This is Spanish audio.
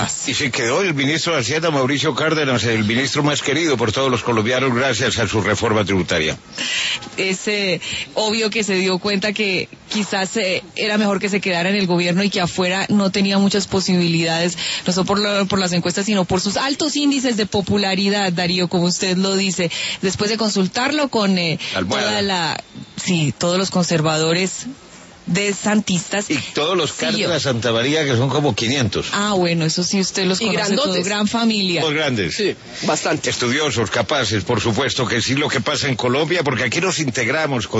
paz. Y se quedó el ministro de Hacienda, Mauricio Cárdenas, el ministro más querido por todos los colombianos gracias a su reforma tributaria. Es obvio que se dio cuenta que quizás era mejor que se quedara en el gobierno y que afuera no tenía muchas posibilidades, no solo por las encuestas, sino por sus altos índices de popularidad, Darío, como usted lo dice. Después de consultarlo con todos los conservadores de santistas. Y todos los Cárdenas Santa María, que son como 500. Ah, bueno, eso sí usted los conoce, grandotes. gran familia. Los grandes. Sí, bastante. Estudiosos, capaces, por supuesto que sí, lo que pasa en Colombia, porque aquí nos integramos con